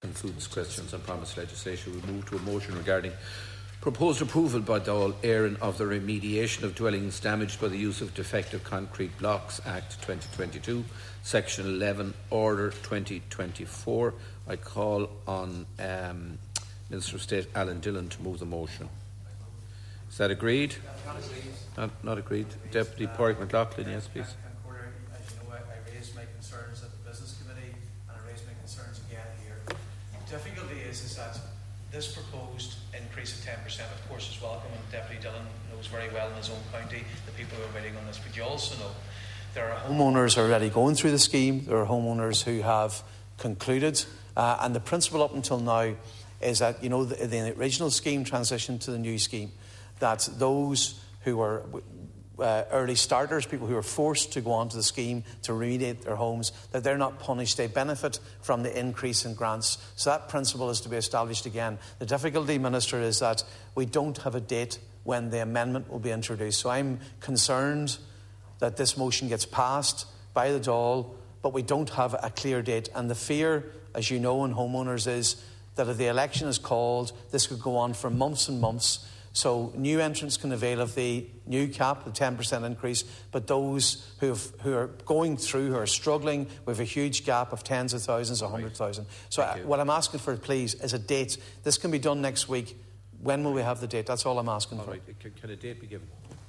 and Foods Questions and Promise legislation. We move to a motion regarding proposed approval by Dáil Éireann of the remediation of dwellings damaged by the use of defective concrete blocks, Act 2022, Section 11, Order 2024. I call on Minister of State Alan Dillon to move the motion. Is that agreed? Not agreed. Deputy Pádraig McLaughlin, yes, please. As you know, I raised my concerns at the Business Committee and I raised my concerns again here. The difficulty is that this proposed increase of 10% of course is welcome, and Deputy Dillon knows very well in his own county the people who are waiting on this, but you also know there are homeowners already going through the scheme, there are homeowners who have concluded, and the principle up until now is that, you know, the original scheme transitioned to the new scheme, that those who were early starters, people who are forced to go onto the scheme to remediate their homes, that they're not punished. They benefit from the increase in grants. So that principle is to be established again. The difficulty, Minister, is that we don't have a date when the amendment will be introduced. So I'm concerned that this motion gets passed by the Dáil, but we don't have a clear date. And the fear, as you know, in homeowners is that if the election is called, this could go on for months and months. So new entrants can avail of the new cap, the 10% increase, but those who are going through, who are struggling with a huge gap of tens of thousands, 100,000. So what I'm asking for, please, is a date. This can be done next week. When will we have the date? That's all I'm asking for. Right. Can a date be given?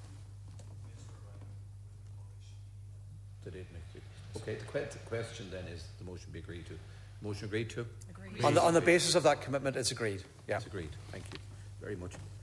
The date next week. Okay, the question then is the motion be agreed to. Motion agreed to? Agreed. On the basis of that commitment, it's agreed. Yeah. It's agreed. Thank you very much.